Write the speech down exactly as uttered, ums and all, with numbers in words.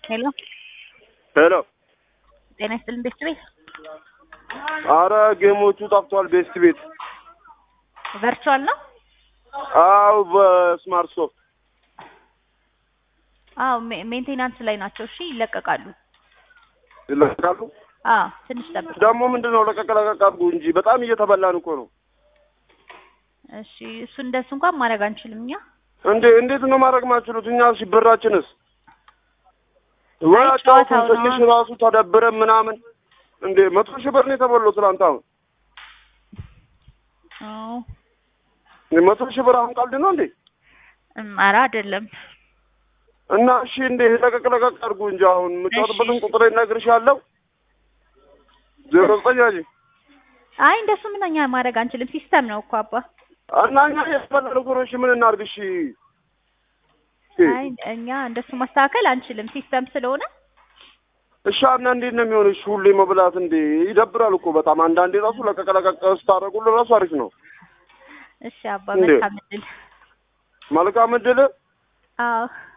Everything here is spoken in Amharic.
ሄሎ ሄሎ ጤና ይስጥልኝ ቤስት ቤት። አረ ጌሞቹ ጠፍቷል። ቤስት ቤት ቨርቹዋል ነው? አው በስማርት ሶፍት አው ሜንቴናንስ ላይ ናቸው። እሺ ይለቀቃሉ ይለቀቃሉ። አዎ ትንሽ ጠብቅ። ደግሞ ምንድነው ለቀቅ ለቀቅ አድርጉ እንጂ በጣም እየተበላን እኮ ነው። እሺ እሱ እንደሱ እንኳን ማድረግ አንችልም እኛ። እንዴ እንዴት ነው ማድረግ ማችሉት? እኛ እሺ ብራችንስ ወጣው ትንሽ ራሱ ተደብረ ምናምን እንዴ መቶ ሺህ ብር ነው የተበለው ትላንት። አሁን አዎ መቶ ሺህ ብር አሁን ቀልድ ነው እንዴ? ኧረ አይደለም። እና እሺ እንዴ ለቀቅ ለቀቅ አድርጉ እንጂ አሁን የምትወጣበትን ቁጥር እነግርሻለሁ። ዜሮ ዘጠኝ አጂ አይ እንደሱ ምን እኛ ማድረግ አንችልም። ሲስተም ነው እኮ አባ። እና እኛ የፈለገው ጉሮሽ ምን እናድርግ? እሺ አይ እኛ እንደሱ ማስተካከል አንችልም ሲስተም ስለሆነ። እሺ እና እንዴት ነው የሚሆነው? እሺ ሁሌ መብላት እንዴ ይደብራል እኮ በጣም። አንዳንዴ ራሱ ለቀቅ ለቀቅ ስታደርጉልን ራሱ አሪፍ ነው። እሺ አባ መልካም እድል። መልካም እድል። አዎ